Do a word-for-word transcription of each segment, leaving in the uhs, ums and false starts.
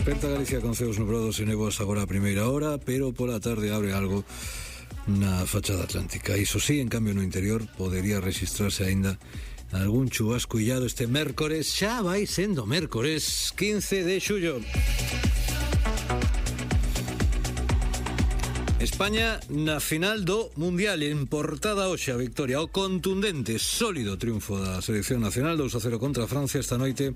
Desperta Galicia con ceos nubrados e néboas agora a primeira hora, pero pola tarde abre algo na fachada atlántica. Iso sí, en cambio no interior podería registrarse aínda algún chubasco illado este mércores. Xa vai sendo mércores quince de xullo. España na final do Mundial, en portada hoxe a victoria, o contundente, sólido triunfo da selección nacional, dous a cero contra Francia esta noite.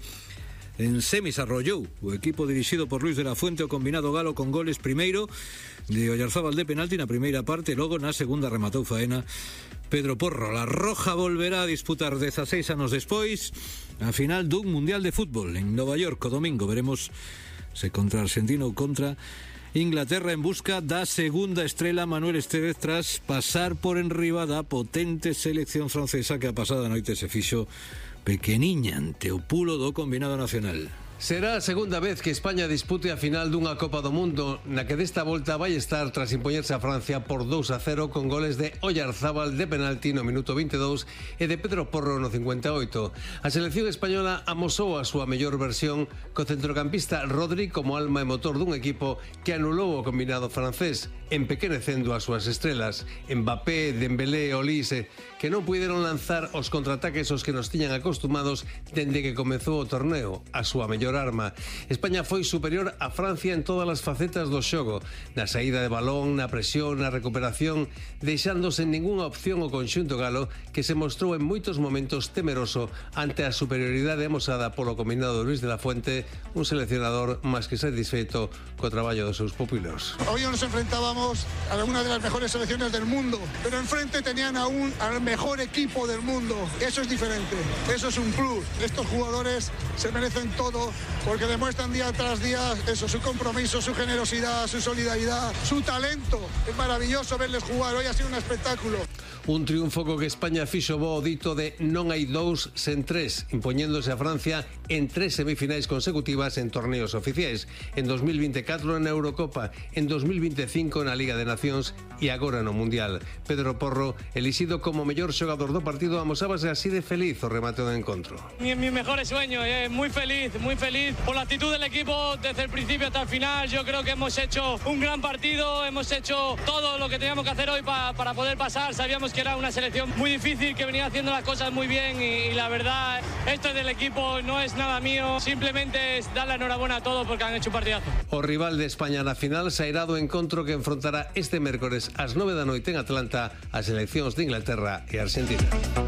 En semis arrollou o equipo dirixido por Luis de la Fuente, o combinado galo, con goles primeiro de Oyarzábal de penalti na primeira parte, logo na segunda rematou faena Pedro Porro. La Roja volverá a disputar dezaseis anos despois a final dun Mundial de Fútbol en Nova York o domingo. Veremos se contra Argentina ou contra Inglaterra, en busca da segunda estrela Manuel Estévez tras pasar por enriba da potente selección francesa que a pasada noite se fixo pequeniña ante o pulo do combinado nacional. Será a segunda vez que España dispute a final dunha Copa do Mundo, na que desta volta vai estar tras impoñerse a Francia por dous a cero con goles de Oyarzábal de penalti no minuto veintidós e de Pedro Porro no cincuenta e oito. A selección española amosou a súa mellor versión co centrocampista Rodri como alma e motor dun equipo que anulou o combinado francés, empequenecendo as súas estrelas, Mbappé, Dembélé e Olise, que non puideron lanzar os contraataques os que nos tiñan acostumados dende que comezou o torneo, a súa mellor arma. España foi superior a Francia en todas as facetas do xogo, na saída de balón, na presión, na recuperación, deixándose en ningunha opción o conxunto galo, que se mostrou en moitos momentos temeroso ante a superioridade amosada polo combinado Luis de la Fuente, un seleccionador máis que satisfeito co traballo dos seus pupilos. Hoy nos enfrentábamos a una de las mejores selecciones del mundo, pero enfrente tenían a un, al mejor equipo del mundo. Eso es diferente, eso es un plus. Estos jugadores se merecen todo, porque demuestran día tras día eso, su compromiso, su generosidad, su solidaridad, su talento. Es maravilloso verles jugar, hoy ha sido un espectáculo. Un triunfo co que España fixo bo o dito de non hai dous sen tres, impoñéndose a Francia en tres semifinais consecutivas en torneos oficiais, en dos mil veinticuatro na Eurocopa, en dos mil veinticinco na Liga de Nacións e agora no Mundial. Pedro Porro, elixido como mellor xogador do partido, amosábase así de feliz o remate do encontro. Mi, mi mejor sueño, eh, muy feliz, muy feliz por la actitud del equipo desde el principio hasta el final. Yo creo que hemos hecho un gran partido, hemos hecho todo lo que teníamos que hacer hoy pa, para poder pasar. Sabíamos que era una selección muy difícil, que venía haciendo las cosas muy bien y, y la verdad, esto es del equipo, no es nada mío, simplemente es dar la enhorabuena a todos porque han hecho un partidazo. O rival de España na final sairá do encontro que enfrontará este mércores ás nove da noite en Atlanta as seleccións de Inglaterra e Argentina.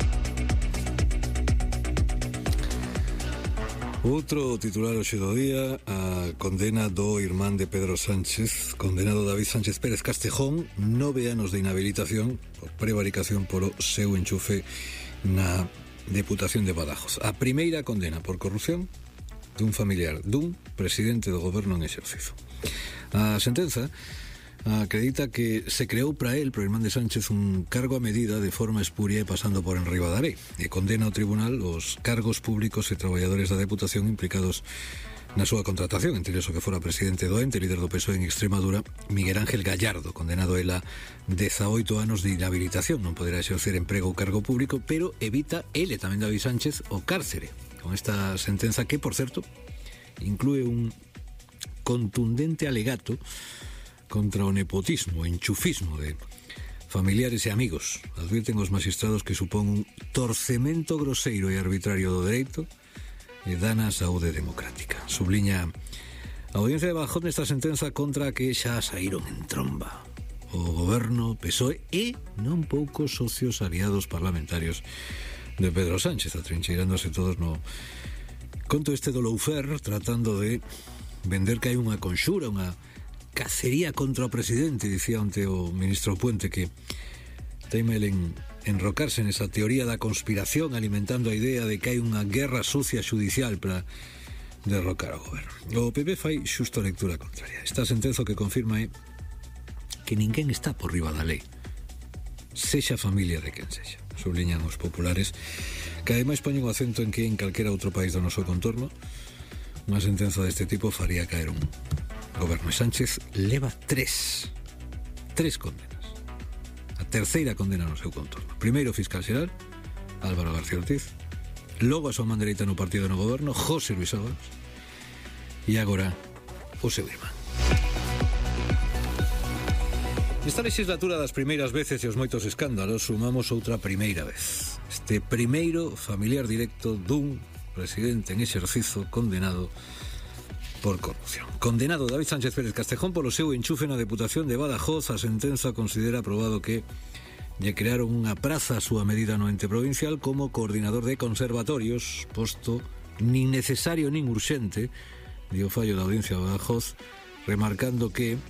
Outro titular hoxe do día, a condena do irmán de Pedro Sánchez, condenado David Sánchez Pérez Castejón, nove anos de inhabilitación por prevaricación polo seu enchufe na Deputación de Badajoz. A primeira condena por corrupción dun familiar dun presidente do goberno en exercicio. A sentenza acredita que se creou para él, para o irmán de Sánchez, un cargo a medida de forma espuria e pasando por enriba da lei, e condena ao tribunal os cargos públicos e traballadores da Deputación implicados na súa contratación, entre eles o que fora presidente do ente, líder do P S O E en Extremadura, Miguel Ángel Gallardo, condenado ela dezaoito anos de inhabilitación. Non poderá exercer emprego ou cargo público, pero evita ele, tamén David Sánchez, o cárcere, con esta sentenza que, por certo, inclúe un contundente alegato contra o nepotismo, o enchufismo de familiares e amigos. Advirten os magistrados que supón un torcemento groseiro e arbitrario do dereito e dana a saúde democrática. Subliña a Audiencia de Badajoz nesta sentenza contra a que xa saíron en tromba o goberno, P S O E e non poucos socios aliados parlamentarios de Pedro Sánchez, atrincheirándose todos no conto este do Loufer, tratando de vender que hai unha conxura, unha cacería contra o presidente. Dicía onte o ministro Puente que teima el en enrocarse nesa teoría da conspiración, alimentando a idea de que hai unha guerra sucia xudicial para derrocar ao goberno. O P P fai xusto a lectura contraria. Esta sentenza que confirma é que ninguén está por riba da lei, sexa familia de quen sexa. Subliñan os populares, que ademais poñen o acento en que en calquera outro país do noso contorno unha sentenza deste tipo faría caer un goberno. E Sánchez leva tres tres condenas, a terceira condena no seu contorno. Primeiro fiscal xeral Álvaro García Ortiz, logo a súa man dereita no partido no goberno José Luis Ábalos, e agora o seu irmán. Esta legislatura das primeiras veces e os moitos escándalos sumamos outra primeira vez. Este primeiro familiar directo dun presidente en exercizo condenado por corrupción. Condenado David Sánchez Pérez Castejón polo seu enchufe na Deputación de Badajoz. A sentenza considera aprobado que lle crearon unha praza a súa medida no ente provincial como coordinador de conservatorios, posto nin necesario nin urxente, di o fallo da Audiencia de Badajoz, remarcando que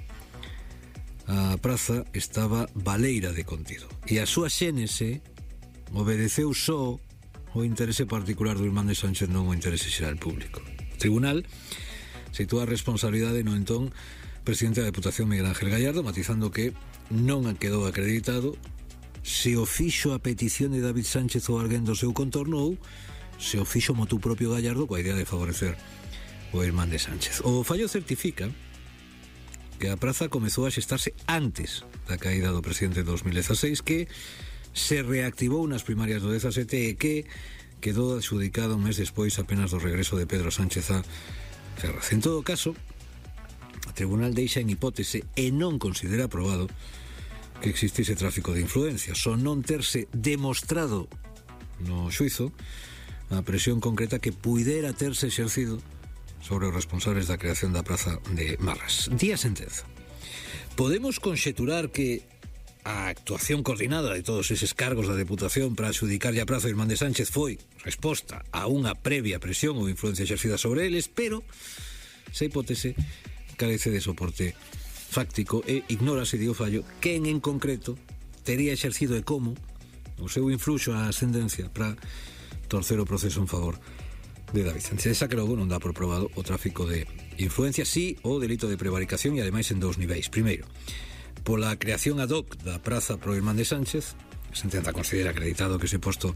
a praza estaba baleira de contido e a súa xénese obedeceu só o interese particular do irmán de Sánchez, non o interese xeral público. O tribunal sitúa a responsabilidade no entón presidente da Deputación Miguel Ángel Gallardo, matizando que non quedou acreditado se o fixo a petición de David Sánchez ou alguén do seu contorno ou se o fixo motu propio Gallardo coa idea de favorecer o irmán de Sánchez. O fallo certifica que a praza comezou a xestarse antes da caída do presidente de dos mil dieciséis, que se reactivou nas primarias do dezasete e que quedou adxudicada un mes despois apenas do regreso de Pedro Sánchez a Ferraz. En todo caso, o tribunal deixa en hipótese e non considera aprobado que existise tráfico de influencias, o non terse demostrado no xuizo a presión concreta que puidera terse exercido sobre os responsables da creación da praza de Marras. Día sentenza. Podemos conxeturar que a actuación coordinada de todos eses cargos da Deputación para adxudicarlle a praza ao irmán de Sánchez foi resposta a unha previa presión ou influencia exercida sobre eles, pero esa hipótese carece de soporte fáctico e ignórase, di o fallo, quen en concreto tería exercido e como o seu influxo á ascendencia para torcer o proceso en favor de David Sánchez. Esa que logo non dá por probado o tráfico de influencia, sí o delito de prevaricación, e ademais en dous niveis. Primeiro, pola creación ad hoc da praza pro irmán de Sánchez, a sentenza considera acreditado que ese posto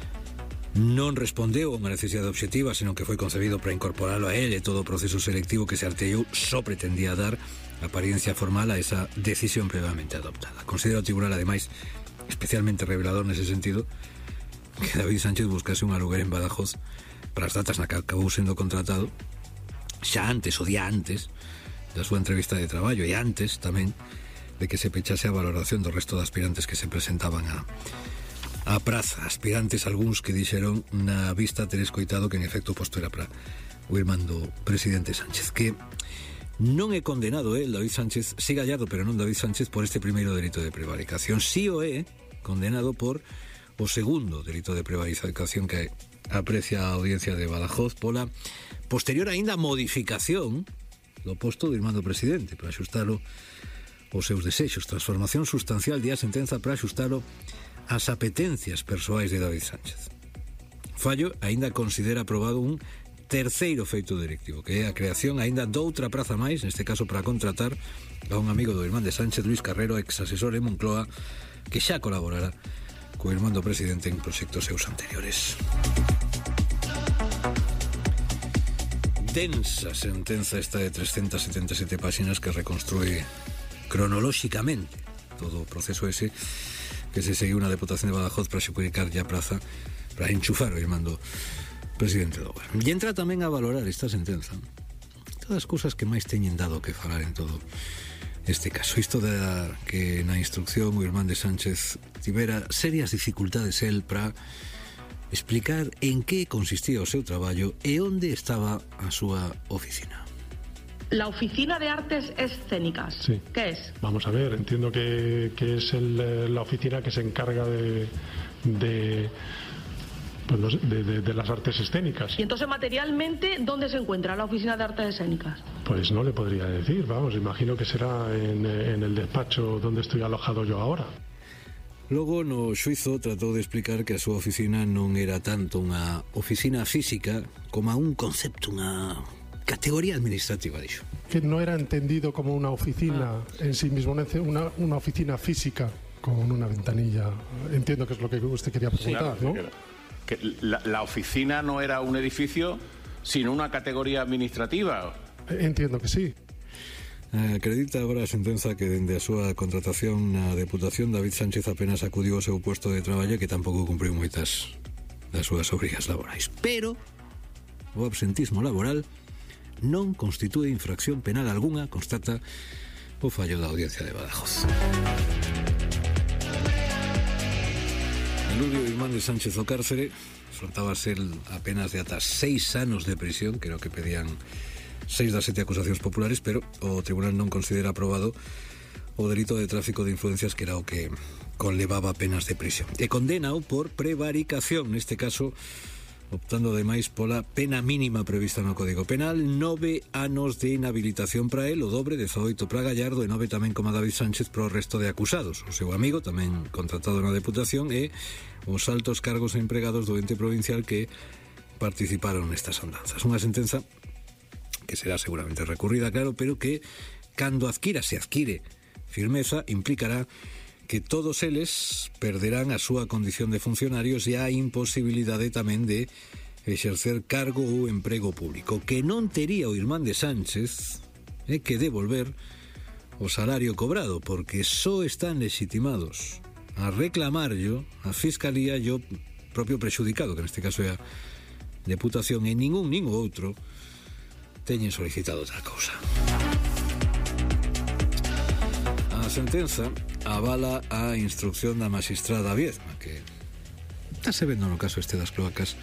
non respondeu a unha necesidade obxectiva, senón que foi concebido para incorporalo a él, e todo o proceso selectivo que se artellou só pretendía dar apariencia formal a esa decisión previamente adoptada. Considera o tribunal, ademais, especialmente revelador nese sentido, que David Sánchez buscase un aluguer en Badajoz para as datas na que acabou sendo contratado, xa antes, o día antes da súa entrevista de traballo, e antes tamén de que se pechase a valoración do resto de aspirantes que se presentaban a, a praza. Aspirantes algúns que dixeron na vista ter escoitado que en efecto o posto era para o irmán do presidente Sánchez, que non é condenado el, David Sánchez, sí Gallardo, pero non David Sánchez, por este primeiro delito de prevaricación. Sí o é condenado por o segundo delito de prevaricación que aprecia a Audiencia de Badajoz pola posterior aínda modificación do posto do irmán do presidente para axustalo aos seus desexos, transformación sustancial de a sentenza para axustalo ás apetencias persoais de David Sánchez. Fallo aínda considera aprobado un terceiro feito delictivo, que é a creación aínda doutra praza máis, neste caso para contratar a un amigo do irmán de Sánchez, Luis Carrero, ex asesor en Moncloa, que xa colaborará co irmán do presidente en proxectos seus anteriores. Densa sentenza esta de trescientas setenta e sete páxinas que reconstrúe cronolóxicamente todo o proceso ese que se seguiu na Deputación de Badajoz para xubricar a praza para enchufar o irmán do presidente do goberno. E entra tamén a valorar esta sentenza todas as cousas que máis teñen dado que falar en todo este caso. Isto da que na instrucción o irmán de Sánchez tivera serias dificultades el para explicar en que consistía o seu traballo e onde estaba a súa oficina. La Oficina de Artes Escénicas. Sí. ¿Qué es? Vamos a ver, entiendo que, que es el, la oficina que se encarga de, de, pues no sé, de, de, de las artes escénicas. Y entonces, materialmente, ¿dónde se encuentra la Oficina de Artes Escénicas? Pues no le podría decir, vamos, imagino que será en, en el despacho donde estoy alojado yo ahora. Logo, no xuizo, tratou de explicar que a súa oficina non era tanto unha oficina física como un concepto, unha categoría administrativa, dixo. Que no era entendido como una oficina ah. en sí mismo, una, una oficina física con una ventanilla. Entiendo que es lo que usted quería preguntar, sí, ¿no? Que la, la oficina no era un edificio, sino una categoría administrativa. Entiendo que sí. Acredita agora a sentenza que dende a súa contratación na Deputación David Sánchez apenas acudiu ao seu posto de traballo, que tampouco cumpriu moitas das súas obrigas laborais. Pero o absentismo laboral non constitúe infracción penal algunha, constata o fallo da Audiencia de Badajoz. Eludio Irmán de Sánchez o cárcere, soltaba ser apenas de ata seis anos de prisión, creo que pedían seis das sete acusacións populares, pero o tribunal non considera aprobado o delito de tráfico de influencias, que era o que conlevaba penas de prisión. E condenao por prevaricación, neste caso optando ademais pola pena mínima prevista no Código Penal, nove anos de inhabilitación para el, o dobre, dezaoito para Gallardo e nove tamén como David Sánchez pro resto de acusados. O seu amigo, tamén contratado na Deputación, e os altos cargos e empregados do ente provincial que participaron nestas andanzas. Unha sentenza que será seguramente recurrida, claro, pero que, cando adquira, se adquire firmeza, implicará que todos eles perderán a súa condición de funcionarios e a imposibilidade tamén de exercer cargo ou emprego público, que non tería o Irmán de Sánchez é que devolver o salario cobrado, porque só están legitimados a reclamarlo a Fiscalía e o propio prexudicado, que neste caso é a Deputación, e ningún nin o outro teñen solicitado tal cousa. A sentenza avala a instrucción da magistrada Viezma, que está se vendo no caso este das cloacas,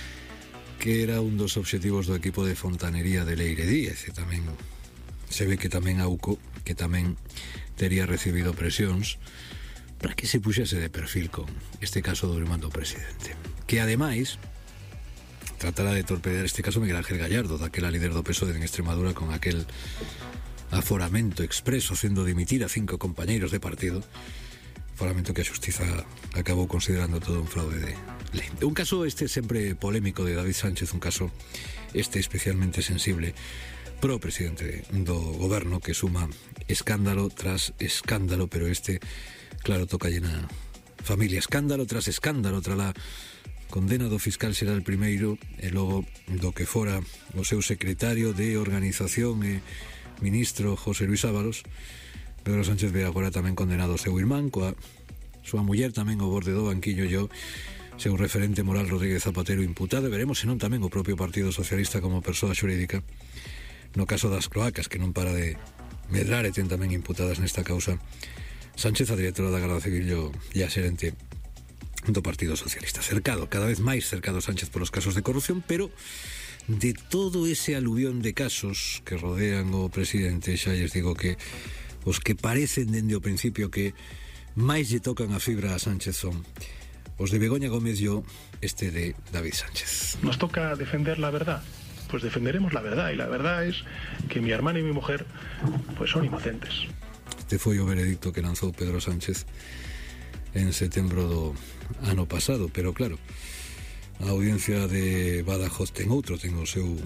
que era un dos obxectivos do equipo de fontanería de Leire Díez, e tamén se ve que tamén a U C O, que tamén tería recibido presións para que se puxese de perfil con este caso do irmán do presidente, que ademais tratará de torpedear este caso Miguel Ángel Gallardo, daquela líder do P S O E en Extremadura, con aquel aforamento expreso sendo dimitir a cinco compañeiros de partido, aforamento que a xustiza acabou considerando todo un fraude de lei. Un caso este sempre polémico de David Sánchez, un caso este especialmente sensible pro presidente do goberno, que suma escándalo tras escándalo, pero este, claro, toca llena familia, escándalo tras escándalo, tras la condena do fiscal será el primeiro, e logo do que fora o seu secretario de organización e ministro José Luis Ábalos, Pedro Sánchez ve agora tamén condenado o seu irmán, coa súa muller tamén ao borde do banquillo, e o seu referente moral Rodríguez Zapatero imputado, e veremos senón tamén o propio Partido Socialista como persoa xurídica no caso das cloacas, que non para de medrar, e ten tamén imputadas nesta causa Sánchez, a directora da Garda Civil e a xerente do Partido Socialista. Cercado, cada vez máis cercado Sánchez polos casos de corrupción, pero de todo ese aluvión de casos que rodean o presidente, xa lles digo que os que parecen dende o principio que máis lle tocan a fibra a Sánchez son os de Begoña Gómez e este de David Sánchez. Nos toca defender la verdad, pues defenderemos la verdad, y la verdad es que mi hermana y mi mujer pues son inocentes. Este foi o veredicto que lanzou Pedro Sánchez en setembro do ano pasado, pero claro, a Audiencia de Badajoz ten outro, ten o seu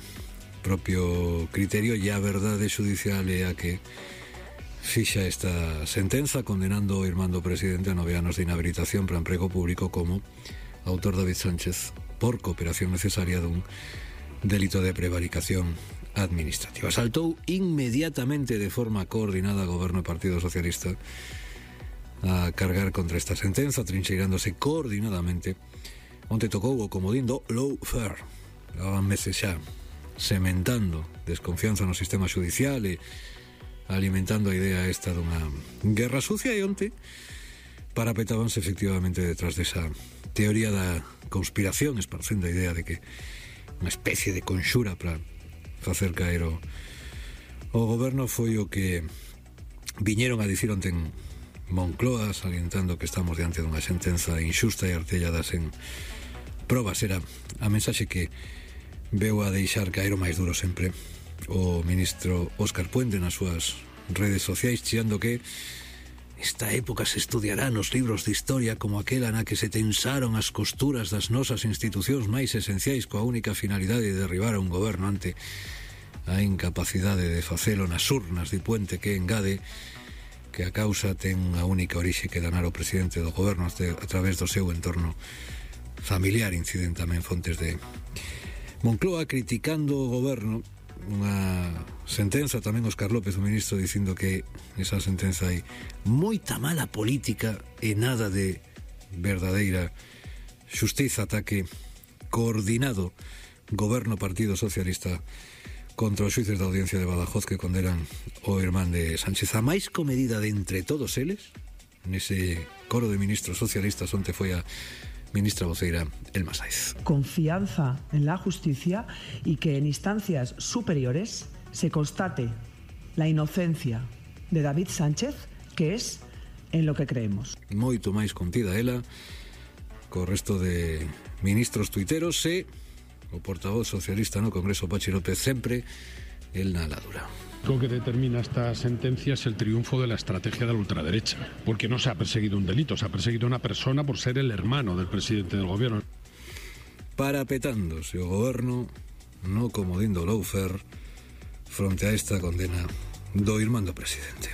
propio criterio, e a verdade xudicial é a que fixa esta sentenza condenando o irmán do presidente a nove anos de inhabilitación para emprego público como autor David Sánchez por cooperación necesaria dun delito de prevaricación administrativa. Saltou inmediatamente de forma coordinada o Goberno e Partido Socialista a cargar contra esta sentenza, trincheirándose coordinadamente. Onte tocou o comodín do lawfare. Levaban meses xa sementando desconfianza no sistema judicial e alimentando a idea esta dunha guerra sucia, e onte parapetábanse efectivamente detrás desa teoría da conspiración, esparcendo a idea de que unha especie de conxura para facer caer o, o goberno. Foi o que viñeron a dicir onte en Moncloa, salientando que estamos diante dunha sentenza injusta e artelladas en probas. Era a mensaxe que veu a deixar caer o máis duro sempre o ministro Óscar Puente nas súas redes sociais, chiando que esta época se estudiará nos libros de historia como aquela na que se tensaron as costuras das nosas institucións máis esenciais coa única finalidade de derribar a un goberno ante a incapacidade de facelo nas urnas de Puente, que engade que a causa ten a única orixe que danar o presidente do goberno a través do seu entorno familiar. Inciden tamén fontes de Moncloa criticando o goberno, unha sentenza tamén Óscar López, o ministro, dicindo que esa sentenza hai moita mala política e nada de verdadeira xustiza. Ataque coordinado Goberno Partido Socialista contra os xuíces da Audiencia de Badajoz que condenan o irmán de Sánchez. A máis comedida de entre todos eles, nese coro de ministros socialistas onde foi a ministra voceira Elma Saiz. Confianza en la justicia y que en instancias superiores se constate la inocencia de David Sánchez, que es en lo que creemos. Moito máis contida ela co resto de ministros tuiteros e o portavoz socialista no Congreso, Pachi López, sempre el na ladura. Lo que determina esta sentencia es el triunfo de la estrategia de la ultraderecha, porque no se ha perseguido un delito, se ha perseguido a una persona por ser el hermano del presidente del gobierno. Parapetándose o goberno no comodín do lawfare fronte a esta condena do irmán do presidente.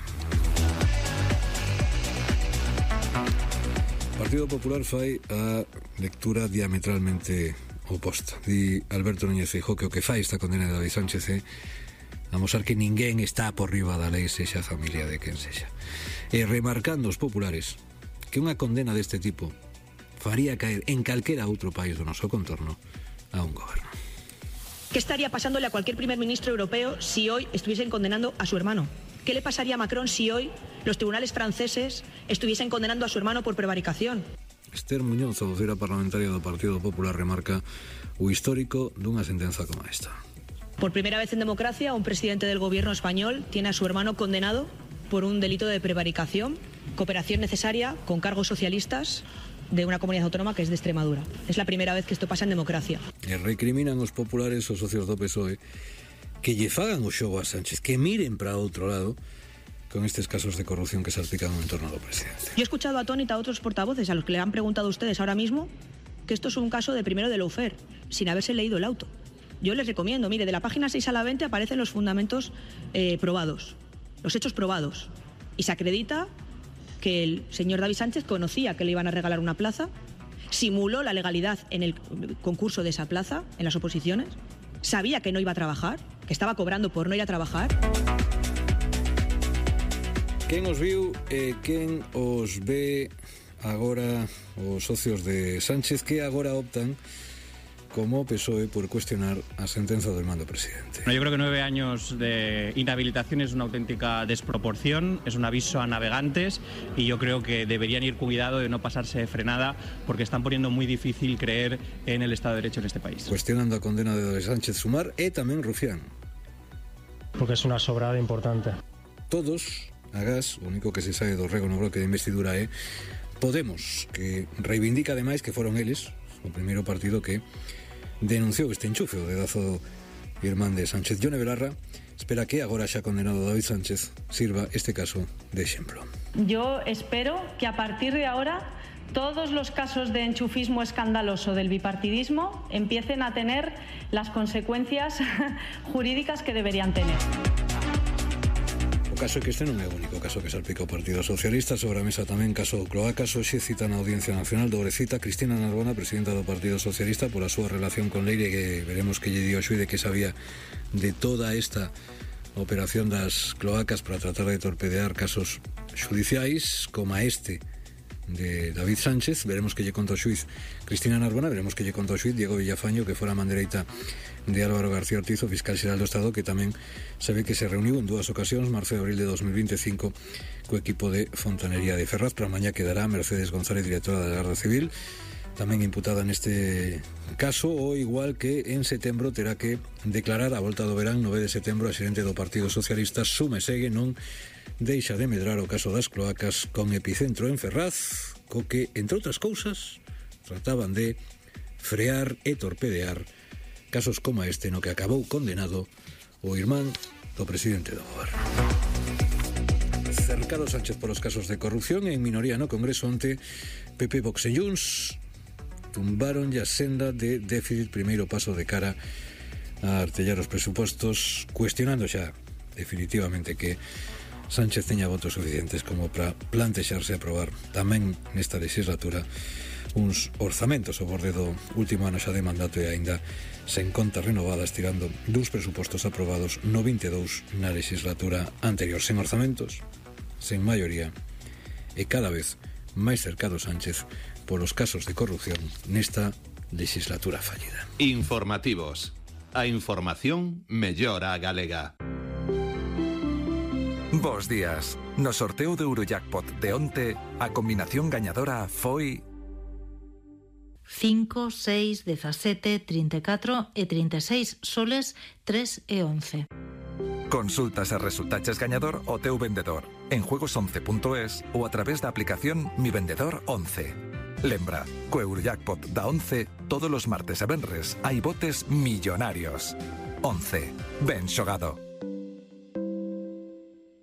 O Partido Popular fai a lectura diametralmente oposta. Di Alberto Núñez Feijóo que o que fai esta condena de David Sánchez é amosar que ninguén está por riba da lei, sexa a familia de quen sexa. E remarcando os populares que unha condena deste tipo faría caer en calquera outro país do noso contorno a un goberno. ¿Qué estaría pasándole a cualquier primer ministro europeo si hoy estuviesen condenando a su hermano? ¿Qué le pasaría a Macron si hoy los tribunales franceses estuviesen condenando a su hermano por prevaricación? Esther Muñoz, a vocera parlamentaria do Partido Popular, remarca o histórico dunha sentenza como esta. Por primera vez en democracia, un presidente del gobierno español tiene a su hermano condenado por un delito de prevaricación, cooperación necesaria con cargos socialistas de una comunidad autónoma que es de Extremadura. Es la primera vez que esto pasa en democracia. E recriminan os populares, os socios do P S O E, que lle fagan o xogo a Sánchez, que miren para outro lado con estes casos de corrupción que salpican o entorno do presidente. Yo he escuchado atónita a otros portavoces a los que le han preguntado a ustedes ahora mismo que esto es un caso de primero de lawfare, sin haberse leído el auto. Yo les recomiendo, mire, de la página seis a la veinte aparecen los fundamentos eh, probados, los hechos probados, y se acredita que el señor David Sánchez conocía que le iban a regalar una plaza, simuló la legalidad en el concurso de esa plaza, en las oposiciones, sabía que no iba a trabajar, que estaba cobrando por no ir a trabajar. Quen os viu e quen os ve agora os socios de Sánchez que agora optan como P S O E por cuestionar a sentenza do irmán do presidente. Yo creo que nueve años de inhabilitación es una auténtica desproporción, es un aviso a navegantes y yo creo que deberían ir cuidado de no pasarse de frenada porque están poniendo muy difícil creer en el Estado de Derecho en este país. Cuestionando a condena de David Sánchez Sumar e tamén Rufián. Porque es una sobrada importante. Todos, agás, o único que se sabe do rego no bloque de investidura é Podemos, que reivindica ademais que foron eles o primeiro partido que denunciou este enchufe o dedazo do irmán de Sánchez. Yone Belarra espera que agora xa condenado David Sánchez sirva este caso de exemplo. Yo espero que a partir de ahora todos los casos de enchufismo escandaloso del bipartidismo empiecen a tener las consecuencias jurídicas que deberían tener. O caso é que este non é o único caso que salpica o Partido Socialista. Sobre a mesa tamén caso Cloacas. Hoxe cita na Audiencia Nacional dobrecita Cristina Narbona, presidenta do Partido Socialista, por a súa relación con Leire, que veremos que lle dio o xuíde que sabía de toda esta operación das cloacas para tratar de torpedear casos judiciais como a este de David Sánchez. Veremos que lle conta o xuiz Cristina Narbona, veremos que lle conta o xuiz Diego Villafaño, que fora a man dereita de Álvaro García Ortiz, o fiscal xeral do Estado, que tamén se ve que se reuniu en dúas ocasións, marzo e abril de dos mil veinticinco, co equipo de Fontanería de Ferraz. Para mañá quedará Mercedes González, directora da Garda Civil, tamén imputada neste caso, o igual que en setembro terá que declarar a volta do verán, nove de setembro, a xerente do Partido Socialista. Sume segue, non deixa de medrar o caso das cloacas con epicentro en Ferraz, co que, entre outras cousas, trataban de frear e torpedear casos como este no que acabou condenado o irmán do presidente do goberno. Cercado Sánchez por os casos de corrupción en minoría no Congreso onte, P P, Vox e Junts tumbaron a senda de déficit, primeiro paso de cara a artellar os presupostos, cuestionando xa definitivamente que Sánchez teña votos suficientes como para plantexarse aprobar tamén nesta legislatura uns orzamentos ao borde do último ano xa de mandato e aínda sen contas renovadas, tirando dos presupostos aprobados no vinte e dous na legislatura anterior, sen orzamentos, sen maioría e cada vez máis cercado Sánchez polos casos de corrupción nesta legislatura fallida. Informativos. a información mellor a galega. Bos días. No sorteo de Eurojackpot de onte, a combinación gañadora foi cinco, seis, dezasete, trinta e catro e trinta e seis soles tres e once. Consultas e resultaches gañador o teu vendedor en juegos once punto es ou a través da aplicación Mi Vendedor once. Lembra, co Eurojackpot da once, todos os martes e venres hai botes millonarios. once. Ben xogado.